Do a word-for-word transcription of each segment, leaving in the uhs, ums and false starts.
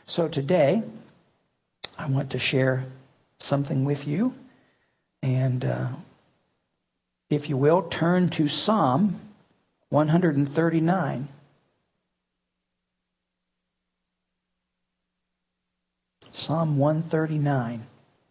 So today, I want to share something with you. And uh, if you will, turn to Psalm one thirty-nine. Psalm one thirty-nine.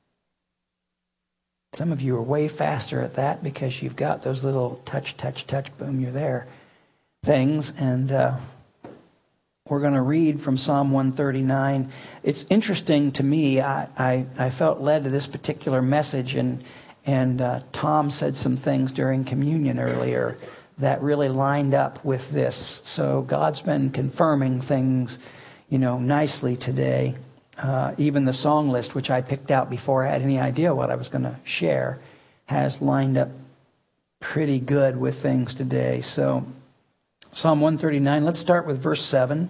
Some of you are way faster at that because you've got those little touch, touch, touch, boom, you're there things. And uh, we're going to read from Psalm one thirty-nine. It's interesting to me. I, I, I felt led to this particular message, and and uh, Tom said some things during communion earlier that really lined up with this. So God's been confirming things, you know, nicely today. Uh, even the song list, which I picked out before I had any idea what I was going to share, has lined up pretty good with things today. So Psalm one thirty-nine, let's start with verse seven.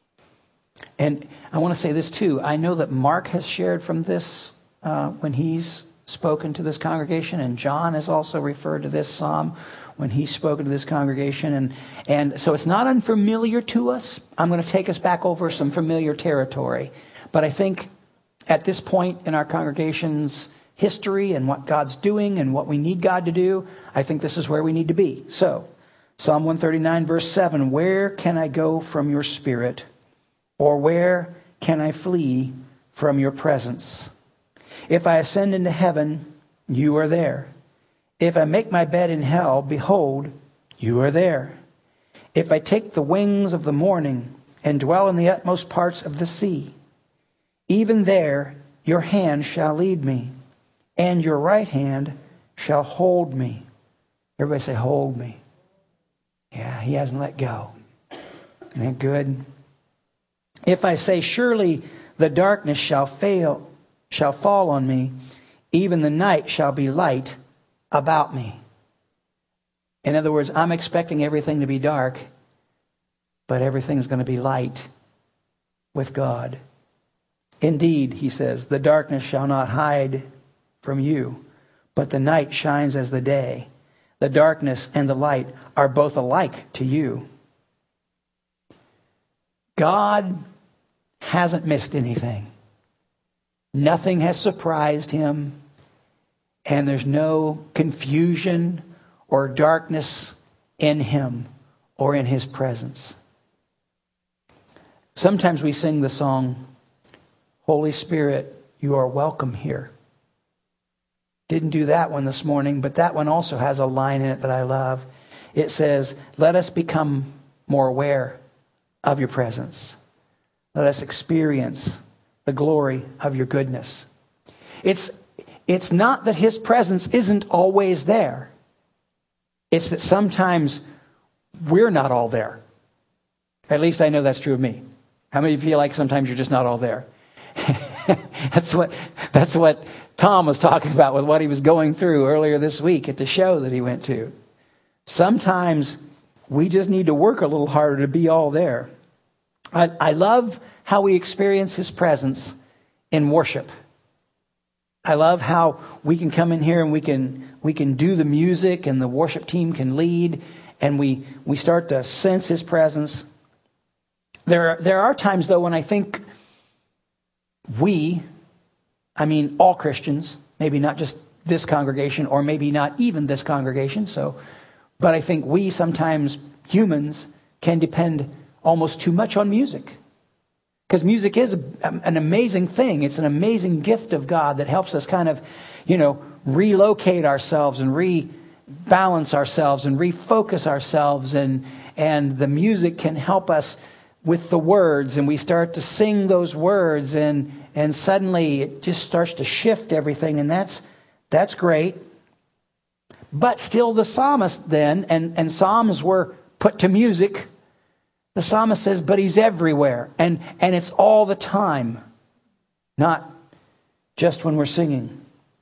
And I want to say this too. I know that Mark has shared from this uh, when he's spoken to this congregation, and John has also referred to this psalm when he's spoken to this congregation. And, and so it's not unfamiliar to us. I'm going to take us back over some familiar territory. But I think at this point in our congregation's history and what God's doing and what we need God to do, I think this is where we need to be. So, Psalm one thirty-nine, verse seven, where can I go from your spirit? Or where can I flee from your presence? If I ascend into heaven, you are there. If I make my bed in hell, behold, you are there. If I take the wings of the morning and dwell in the utmost parts of the sea, even there your hand shall lead me, and your right hand shall hold me. Everybody say, hold me. Yeah, he hasn't let go. Isn't that good? If I say, surely the darkness shall fail, shall fall on me, even the night shall be light about me. In other words, I'm expecting everything to be dark, but everything's going to be light with God. Indeed, he says, the darkness shall not hide from you, but the night shines as the day. The darkness and the light are both alike to you. God hasn't missed anything. Nothing has surprised him, and there's no confusion or darkness in him or in his presence. Sometimes we sing the song, Holy Spirit, you are welcome here. Didn't do that one this morning, but that one also has a line in it that I love. It says, let us become more aware of your presence. Let us experience the glory of your goodness. It's, it's not that his presence isn't always there. It's that sometimes we're not all there. At least I know that's true of me. How many of you feel like sometimes you're just not all there? that's what that's what Tom was talking about with what he was going through earlier this week at the show that he went to. Sometimes we just need to work a little harder to be all there. I, I love how we experience his presence in worship. I love how we can come in here and we can we can do the music and the worship team can lead and we we start to sense his presence. There are, there are times though when I think we, I mean all Christians, maybe not just this congregation or maybe not even this congregation, so but I think we sometimes humans can depend almost too much on music. Because music is a, an amazing thing. It's an amazing gift of God that helps us kind of, you know, relocate ourselves and rebalance ourselves and refocus ourselves. And, and the music can help us with the words. And we start to sing those words and, and suddenly it just starts to shift everything. And that's, that's great. But still the psalmist then, and, and psalms were put to music. The psalmist says, but he's everywhere. And, and it's all the time. Not just when we're singing.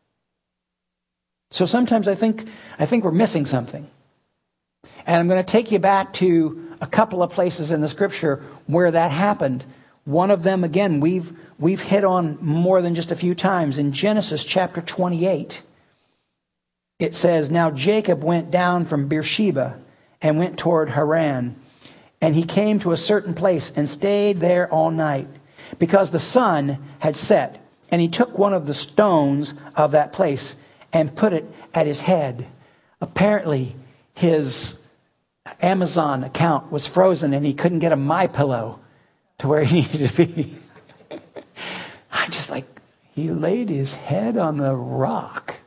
So sometimes I think, I think we're missing something. And I'm going to take you back to a couple of places in the scripture where that happened. One of them, again, we've, we've hit on more than just a few times. In Genesis chapter twenty-eight, it says, now Jacob went down from Beersheba and went toward Haran. And he came to a certain place and stayed there all night. because the sun had set. And he took one of the stones of that place and put it at his head. Apparently, his Amazon account was frozen and he couldn't get a MyPillow to where he needed to be. I just like, he laid his head on the rock.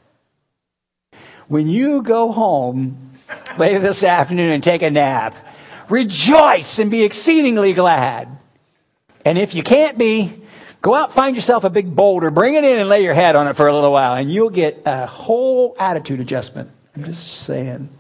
When you go home later this afternoon and take a nap, rejoice and be exceedingly glad. And if you can't be, go out, find yourself a big boulder, bring it in and lay your head on it for a little while, and you'll get a whole attitude adjustment. I'm just saying.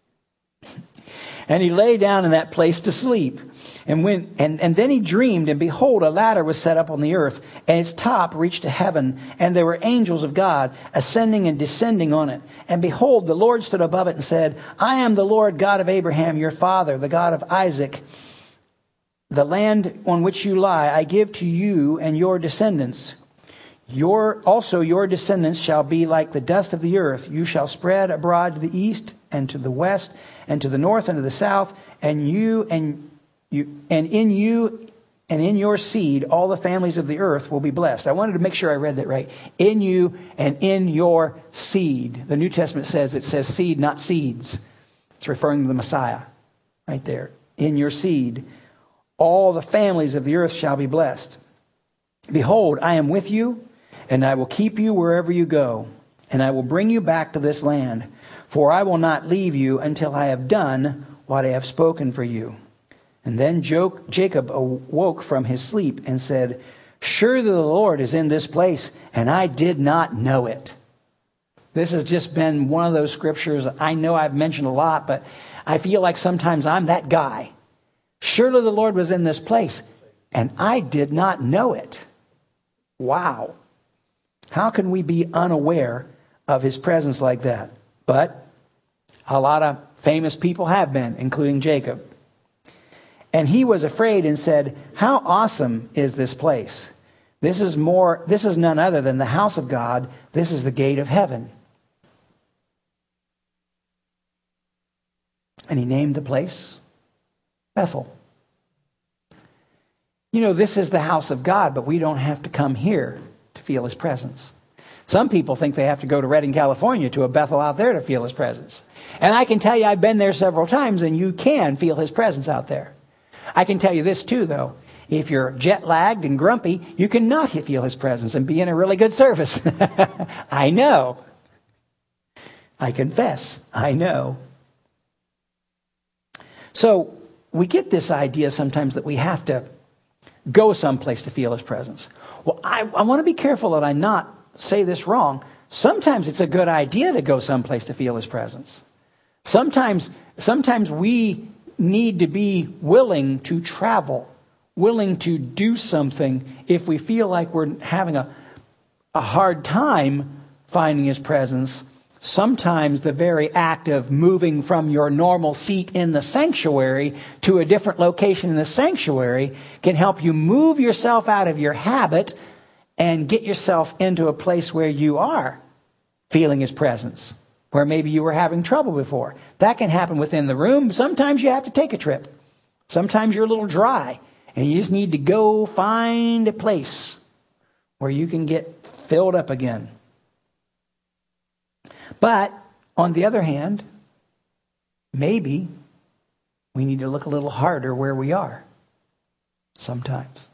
And he lay down in that place to sleep. And when and, and then he dreamed, and behold, a ladder was set up on the earth, and its top reached to heaven, and there were angels of God ascending and descending on it. And behold, the Lord stood above it and said, I am the Lord God of Abraham, your father, the God of Isaac. The land on which you lie, I give to you and your descendants. Your also your descendants shall be like the dust of the earth. You shall spread abroad to the east and to the west and to the north and to the south, and you and you and in you and in your seed all the families of the earth will be blessed. I wanted to make sure I read that right. In you and in your seed. The New Testament says it says seed, not seeds. It's referring to the Messiah right there. In your seed, all the families of the earth shall be blessed. Behold, I am with you, and I will keep you wherever you go, and I will bring you back to this land. For I will not leave you until I have done what I have spoken for you. And then Jacob awoke from his sleep and said, surely the Lord is in this place, and I did not know it. This has just been one of those scriptures I know I've mentioned a lot, but I feel like sometimes I'm that guy. Surely the Lord was in this place, and I did not know it. Wow. How can we be unaware of his presence like that? But a lot of famous people have been, including Jacob. And he was afraid and said, how awesome is this place? This is more, this is none other than the house of God. This is the gate of heaven. And he named the place Bethel. You know, this is the house of God, but we don't have to come here to feel his presence. Some people think they have to go to Redding, California to a Bethel out there to feel his presence. And I can tell you I've been there several times, and you can feel his presence out there. I can tell you this too, though. If you're jet lagged and grumpy, you cannot feel his presence and be in a really good service. I know. I confess. I know. So we get this idea sometimes that we have to go someplace to feel his presence. Well, I, I want to be careful that I not say this wrong. Sometimes it's a good idea to go someplace to feel his presence. Sometimes, sometimes we need to be willing to travel, willing to do something if we feel like we're having a, a hard time finding his presence. Sometimes the very act of moving from your normal seat in the sanctuary to a different location in the sanctuary can help you move yourself out of your habit and get yourself into a place where you are feeling his presence, where maybe you were having trouble before. That can happen within the room. Sometimes you have to take a trip. Sometimes you're a little dry, and you just need to go find a place where you can get filled up again. But on the other hand, maybe we need to look a little harder where we are sometimes.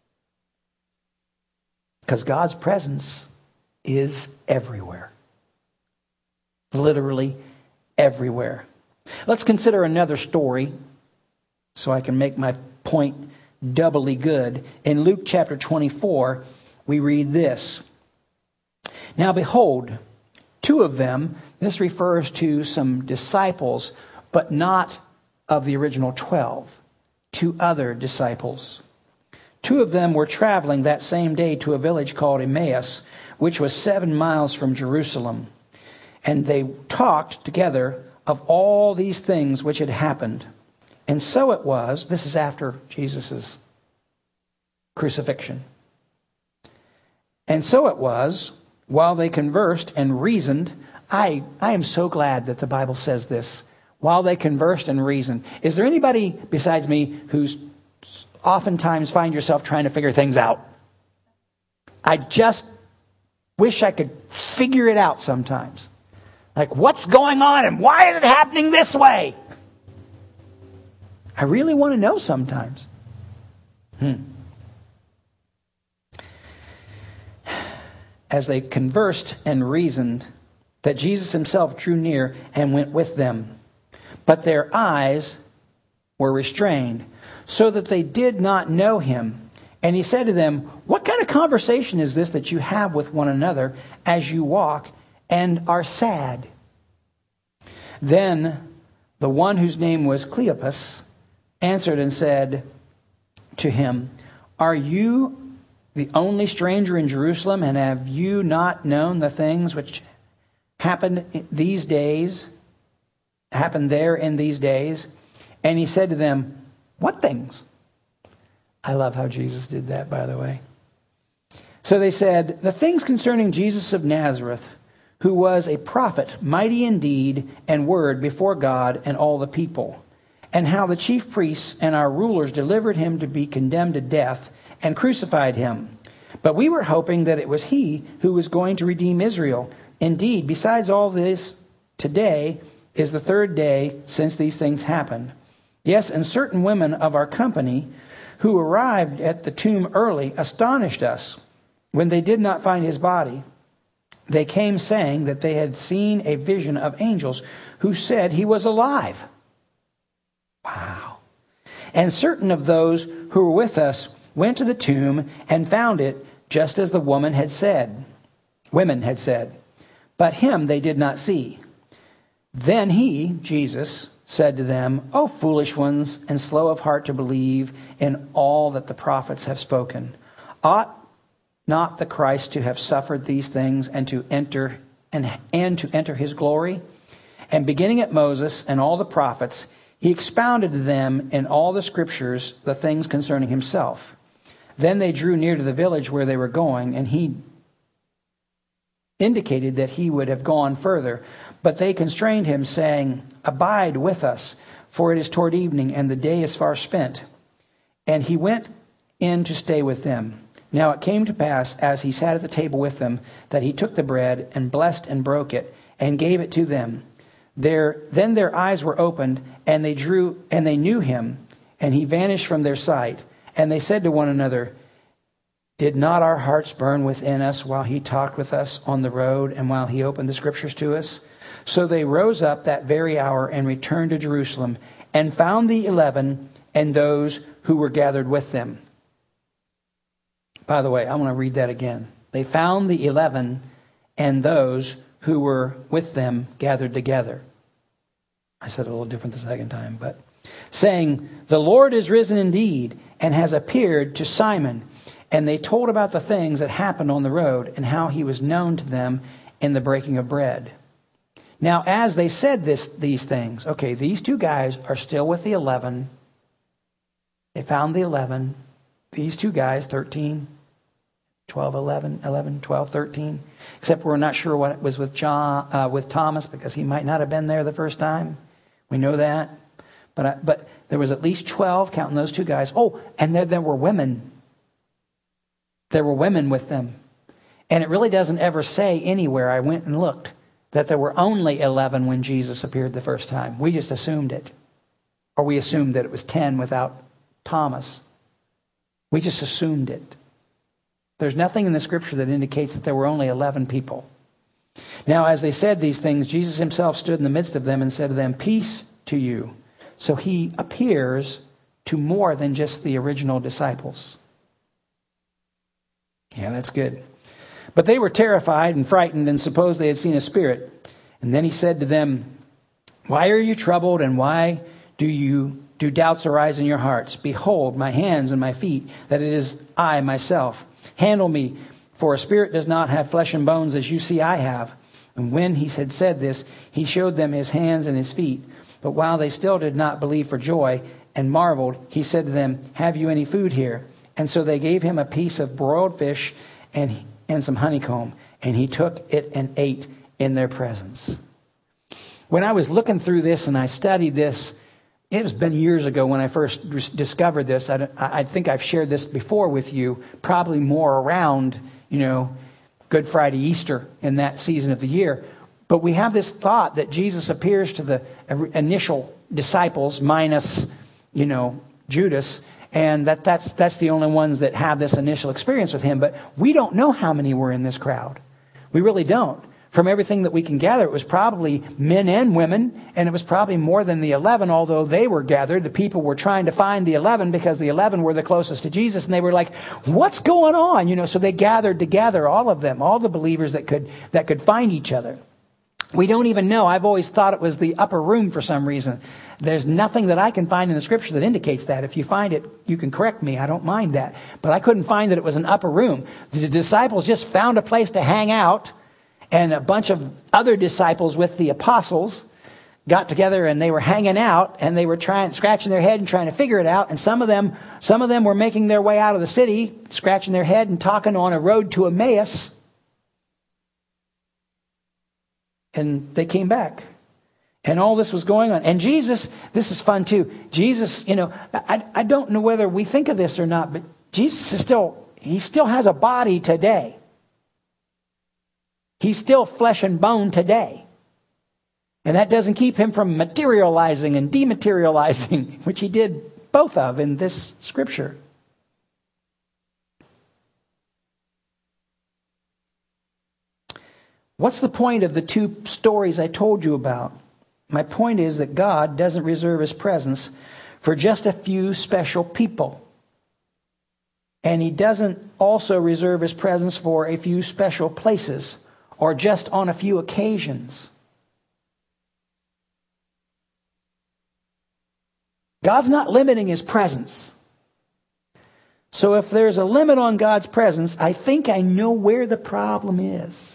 Because God's presence is everywhere. Literally everywhere. Let's consider another story so I can make my point doubly good. In Luke chapter twenty-four, we read this. Now behold, two of them, this refers to some disciples, but not of the original twelve. Two other disciples. Two of them were traveling that same day to a village called Emmaus, which was seven miles from Jerusalem. And they talked together of all these things which had happened. And so it was, this is after Jesus' crucifixion. And so it was, while they conversed and reasoned, I, I am so glad that the Bible says this, while they conversed and reasoned. Is there anybody besides me who's oftentimes find yourself trying to figure things out? I just wish I could figure it out sometimes. Like, what's going on and why is it happening this way? I really want to know sometimes. Hmm. As they conversed and reasoned, that Jesus himself drew near and went with them. But their eyes were restrained, so that they did not know him. And he said to them, what kind of conversation is this that you have with one another as you walk and are sad? Then the one whose name was Cleopas answered and said to him, are you the only stranger in Jerusalem, and have you not known the things which happened these days, happened there in these days? And he said to them, what things? I love how Jesus did that, by the way. So they said, the things concerning Jesus of Nazareth, who was a prophet, mighty in deed and word before God and all the people, and how the chief priests and our rulers delivered him to be condemned to death and crucified him. But we were hoping that it was he who was going to redeem Israel. Indeed, besides all this, today is the third day since these things happened. Yes, and certain women of our company who arrived at the tomb early astonished us when they did not find his body. They came saying that they had seen a vision of angels who said he was alive. Wow. And certain of those who were with us went to the tomb and found it just as the woman had said. Women had said. But him they did not see. Then he, Jesus, said to them, O foolish ones, and slow of heart to believe in all that the prophets have spoken. Ought not the Christ to have suffered these things and to enter and, and to enter his glory? And beginning at Moses and all the prophets, he expounded to them in all the scriptures the things concerning himself. Then they drew near to the village where they were going, and he indicated that he would have gone further. But they constrained him, saying, Abide with us, for it is toward evening, and the day is far spent. And he went in to stay with them. Now it came to pass, as he sat at the table with them, that he took the bread, and blessed and broke it, and gave it to them. There, then their eyes were opened, and they drew, and they knew him, and he vanished from their sight. And they said to one another, Did not our hearts burn within us while he talked with us on the road, and while he opened the scriptures to us? So they rose up that very hour and returned to Jerusalem, and found the eleven and those who were gathered with them. By the way, I want to read that again. They found the eleven and those who were with them gathered together. I said it a little different the second time, but saying, The Lord is risen indeed, and has appeared to Simon. And they told about the things that happened on the road, and how he was known to them in the breaking of bread. Now, as they said this, these things, okay, these two guys are still with the eleven. They found the eleven. These two guys, thirteen, twelve, eleven, eleven, twelve, thirteen. Except we're not sure what it was with John, uh, with Thomas, because he might not have been there the first time. We know that. But I, but there was at least twelve, counting those two guys. Oh, and there, there were women. There were women with them. And it really doesn't ever say anywhere, I went and looked, that there were only eleven when Jesus appeared the first time. We just assumed it. Or we assumed that it was ten without Thomas. We just assumed it. There's nothing in the scripture that indicates that there were only eleven people. Now, as they said these things, Jesus himself stood in the midst of them and said to them, Peace to you. So he appears to more than just the original disciples. Yeah, that's good. But they were terrified and frightened and supposed they had seen a spirit. And then he said to them, Why are you troubled, and why do you do doubts arise in your hearts? Behold, my hands and my feet, that it is I myself. Handle me, for a spirit does not have flesh and bones as you see I have. And when he had said this, he showed them his hands and his feet. But while they still did not believe for joy and marveled, he said to them, Have you any food here? And so they gave him a piece of broiled fish and, and some honeycomb. And he took it and ate in their presence. When I was looking through this and I studied this, it has been years ago when I first discovered this. I, I think I've shared this before with you, probably more around, you know, Good Friday, Easter, in that season of the year. But we have this thought that Jesus appears to the initial disciples, minus, you know, Judas, and that that's, that's the only ones that have this initial experience with him. But we don't know how many were in this crowd. We really don't. From everything that we can gather, it was probably men and women, and it was probably more than the eleven, although they were gathered. The people were trying to find the eleven because the eleven were the closest to Jesus, and they were like, what's going on? You know, so they gathered together, all of them, all the believers that could that could find each other. We don't even know. I've always thought it was the upper room for some reason. There's nothing that I can find in the scripture that indicates that. If you find it, you can correct me. I don't mind that. But I couldn't find that it was an upper room. The disciples just found a place to hang out, and a bunch of other disciples with the apostles got together, and they were hanging out, and they were trying, scratching their head and trying to figure it out. And some of them, some of them were making their way out of the city, scratching their head and talking on a road to Emmaus. And they came back. And all this was going on. And Jesus, this is fun too. Jesus, you know, I, I don't know whether we think of this or not, but Jesus is still, he still has a body today. He's still flesh and bone today. And that doesn't keep him from materializing and dematerializing, which he did both of in this scripture. What's the point of the two stories I told you about? My point is that God doesn't reserve his presence for just a few special people. And he doesn't also reserve his presence for a few special places or just on a few occasions. God's not limiting his presence. So if there's a limit on God's presence, I think I know where the problem is.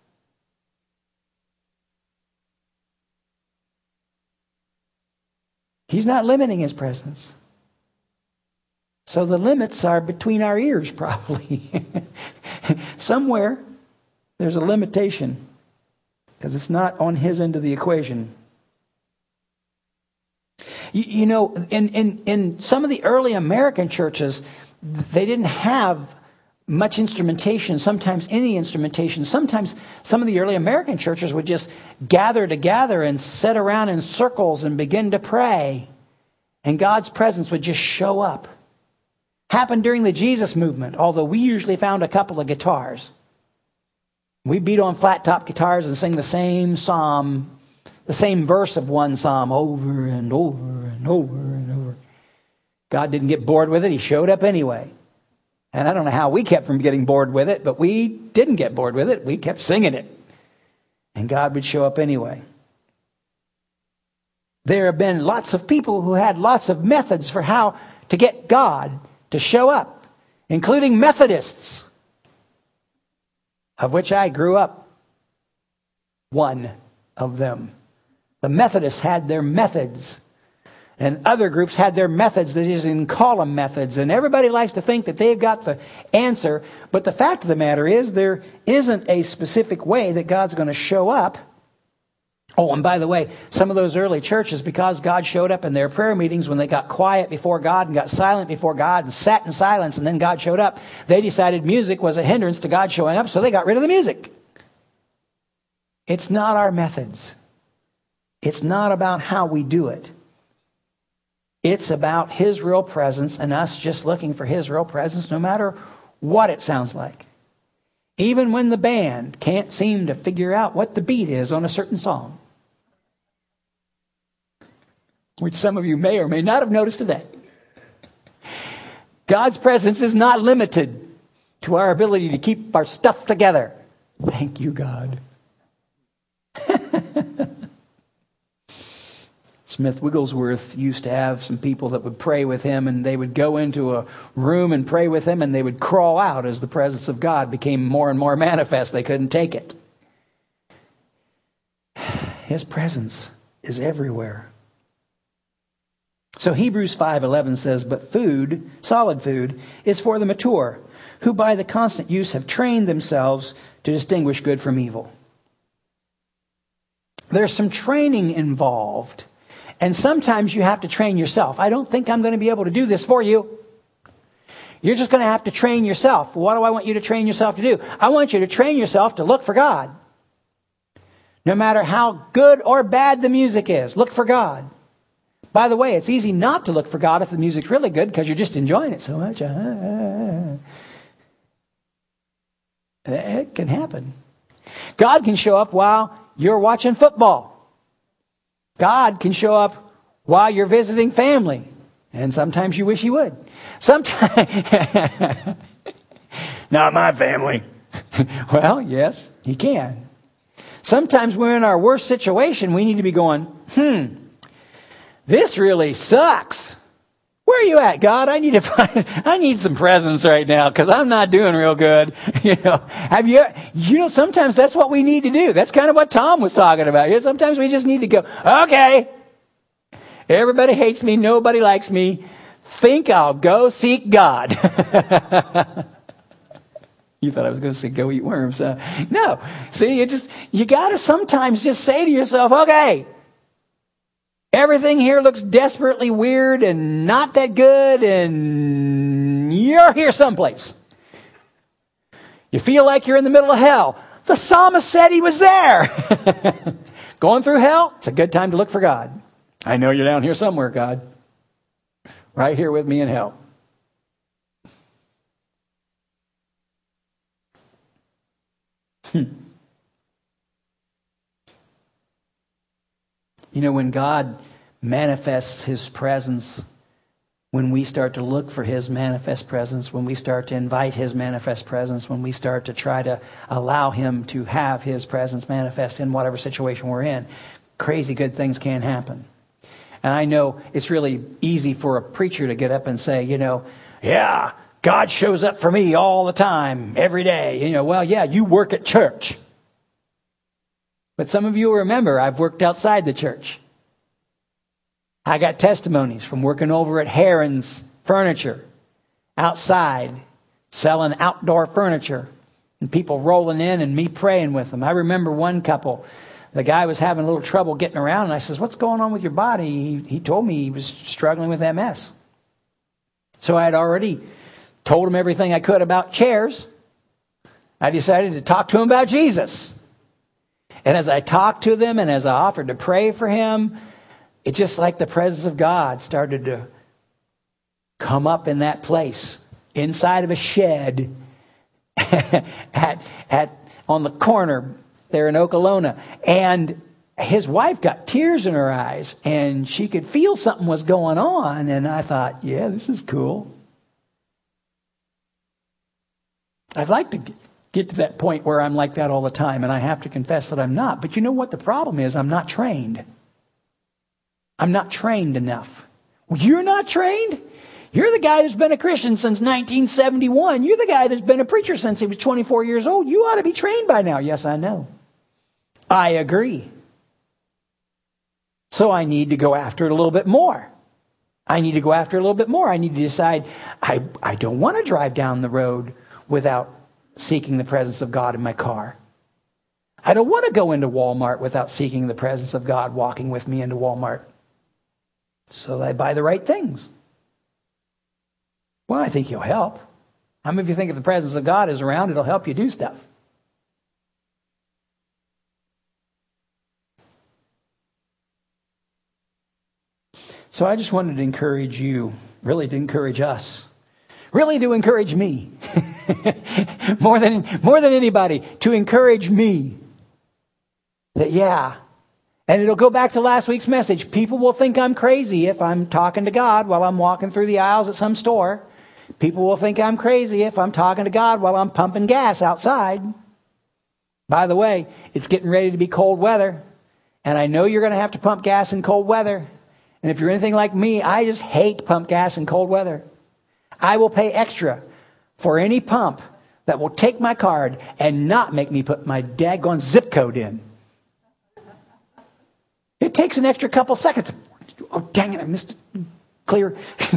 He's not limiting his presence. So the limits are between our ears, probably. Somewhere there's a limitation because it's not on his end of the equation. You, you know, in, in, in some of the early American churches, they didn't have much instrumentation, sometimes any instrumentation. Sometimes some of the early American churches would just gather together and sit around in circles and begin to pray. And God's presence would just show up. Happened during the Jesus movement, although we usually found a couple of guitars. We beat on flat top guitars and sing the same psalm, the same verse of one psalm over and over and over and over. God didn't get bored with it. He showed up anyway. And I don't know how we kept from getting bored with it, but we didn't get bored with it. We kept singing it. And God would show up anyway. There have been lots of people who had lots of methods for how to get God to show up, including Methodists, of which I grew up one of them. The Methodists had their methods. And other groups had their methods. They just didn't call them methods. And everybody likes to think that they've got the answer. But the fact of the matter is there isn't a specific way that God's going to show up. Oh, and by the way, some of those early churches, because God showed up in their prayer meetings when they got quiet before God and got silent before God and sat in silence and then God showed up, they decided music was a hindrance to God showing up, so they got rid of the music. It's not our methods. It's not about how we do it. It's about his real presence and us just looking for his real presence no matter what it sounds like. Even when the band can't seem to figure out what the beat is on a certain song. Which some of you may or may not have noticed today. God's presence is not limited to our ability to keep our stuff together. Thank you, God. Smith Wigglesworth used to have some people that would pray with him, and they would go into a room and pray with him, and they would crawl out as the presence of God became more and more manifest. They couldn't take it. His presence is everywhere. So Hebrews five eleven says, "But food, solid food, is for the mature, who by the constant use have trained themselves to distinguish good from evil." There's some training involved. And sometimes you have to train yourself. I don't think I'm going to be able to do this for you. You're just going to have to train yourself. What do I want you to train yourself to do? I want you to train yourself to look for God. No matter how good or bad the music is, look for God. By the way, it's easy not to look for God if the music's really good because you're just enjoying it so much. It can happen. God can show up while you're watching football. God can show up while you're visiting family. And sometimes you wish he would. Sometimes, not my family. Well, yes, he can. Sometimes we're in our worst situation. We need to be going, hmm, this really sucks. Where are you at, God? I need to find, I need some presents right now because I'm not doing real good. You know, have you, you know, sometimes that's what we need to do. That's kind of what Tom was talking about. You know, sometimes we just need to go, okay, everybody hates me. Nobody likes me. Think I'll go seek God. You thought I was going to say go eat worms. Uh, no. See, you just, you got to sometimes just say to yourself, okay, everything here looks desperately weird and not that good, and you're here someplace. You feel like you're in the middle of hell. The psalmist said he was there. Going through hell, it's a good time to look for God. I know you're down here somewhere, God. Right here with me in hell. Hmm. You know, when God manifests his presence, when we start to look for his manifest presence, when we start to invite his manifest presence, when we start to try to allow him to have his presence manifest in whatever situation we're in, crazy good things can happen. And I know it's really easy for a preacher to get up and say, you know, yeah, God shows up for me all the time, every day. You know, well, yeah, you work at church. But some of you will remember, I've worked outside the church. I got testimonies from working over at Heron's Furniture, outside, selling outdoor furniture, and people rolling in and me praying with them. I remember one couple, the guy was having a little trouble getting around, and I says, what's going on with your body? He, he told me he was struggling with M S. So I had already told him everything I could about chairs. I decided to talk to him about Jesus. And as I talked to them and as I offered to pray for him, it's just like the presence of God started to come up in that place, inside of a shed at, at, on the corner there in Okolona. And his wife got tears in her eyes, and she could feel something was going on. And I thought, yeah, this is cool. I'd like to get to that point where I'm like that all the time, and I have to confess that I'm not. But you know what the problem is? I'm not trained. I'm not trained enough. Well, you're not trained? You're the guy that's been a Christian since nineteen seventy-one. You're the guy that's been a preacher since he was twenty-four years old. You ought to be trained by now. Yes, I know. I agree. So I need to go after it a little bit more. I need to go after it a little bit more. I need to decide, I, I don't want to drive down the road without seeking the presence of God in my car. I don't want to go into Walmart without seeking the presence of God walking with me into Walmart. So that I buy the right things. Well, I think he'll help. How many of you think if the presence of God is around, it'll help you do stuff? So I just wanted to encourage you, really to encourage us, really to encourage me, more than more than anybody, to encourage me that, yeah, and it'll go back to last week's message. People will think I'm crazy if I'm talking to God while I'm walking through the aisles at some store. People will think I'm crazy if I'm talking to God while I'm pumping gas outside. By the way, it's getting ready to be cold weather, and I know you're going to have to pump gas in cold weather. And if you're anything like me, I just hate to pump gas in cold weather. I will pay extra for any pump that will take my card and not make me put my daggone zip code in. It takes an extra couple seconds. Oh, dang it, I missed it. Clear.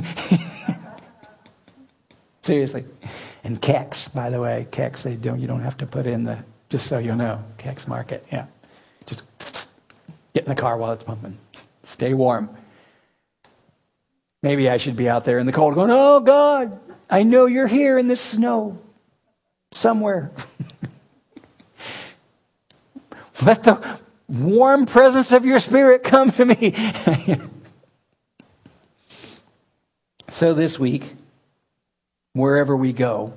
Seriously. And Kex, by the way, Kex, they don't, you don't have to put in the, just so you know, Kex Market, yeah. Just get in the car while it's pumping. Stay warm. Maybe I should be out there in the cold going, oh God, I know you're here in this snow somewhere. Let the warm presence of your Spirit come to me. So this week, wherever we go,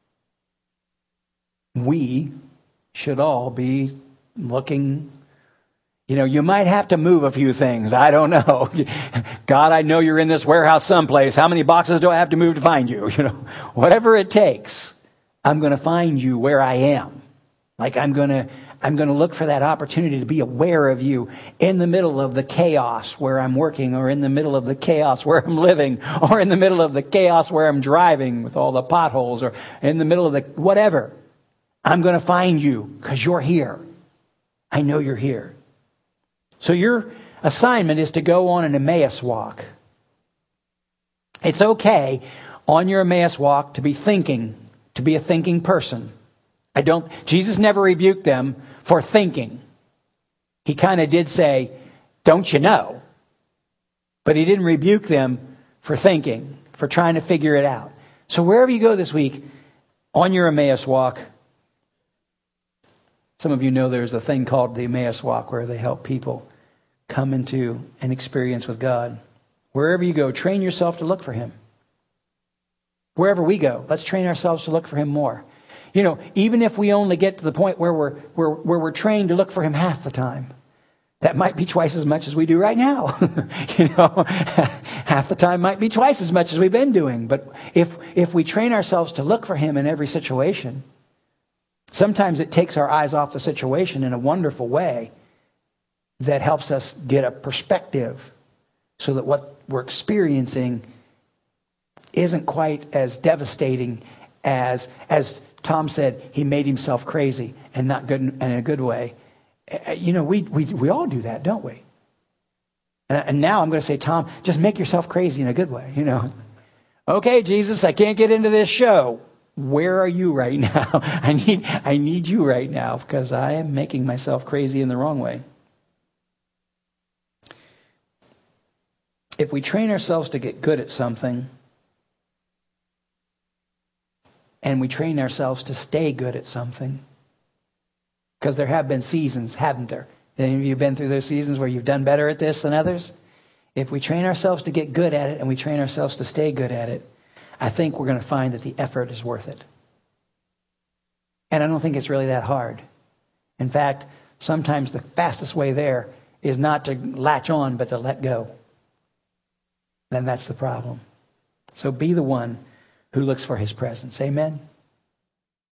we should all be looking. You know, you might have to move a few things. I don't know. God, I know you're in this warehouse someplace. How many boxes do I have to move to find you? You know, whatever it takes, I'm going to find you where I am. Like I'm going to, I'm going to look for that opportunity to be aware of you in the middle of the chaos where I'm working, or in the middle of the chaos where I'm living, or in the middle of the chaos where I'm driving with all the potholes, or in the middle of the whatever. I'm going to find you because you're here. I know you're here. So your assignment is to go on an Emmaus walk. It's okay on your Emmaus walk to be thinking, to be a thinking person. I don't, Jesus never rebuked them for thinking. He kind of did say, don't you know? But he didn't rebuke them for thinking, for trying to figure it out. So wherever you go this week, on your Emmaus walk, some of you know there's a thing called the Emmaus walk where they help people come into an experience with God. Wherever you go, train yourself to look for him. Wherever we go, let's train ourselves to look for him more. You know, even if we only get to the point where we're, where, where we're trained to look for him half the time, that might be twice as much as we do right now. You know, half the time might be twice as much as we've been doing. But if if we train ourselves to look for him in every situation, sometimes it takes our eyes off the situation in a wonderful way that helps us get a perspective so that what we're experiencing isn't quite as devastating as, as Tom said, he made himself crazy, and not good in a good way. You know, we we we all do that, don't we? And, and now I'm going to say, Tom, just make yourself crazy in a good way, you know. Okay, Jesus, I can't get into this show. Where are you right now? I need I need you right now because I am making myself crazy in the wrong way. If we train ourselves to get good at something, and we train ourselves to stay good at something, because there have been seasons, haven't there? Any of you been through those seasons where you've done better at this than others? If we train ourselves to get good at it and we train ourselves to stay good at it, I think we're going to find that the effort is worth it. And I don't think it's really that hard. In fact, sometimes the fastest way there is not to latch on, but to let go. Then that's the problem. So be the one who looks for his presence. Amen?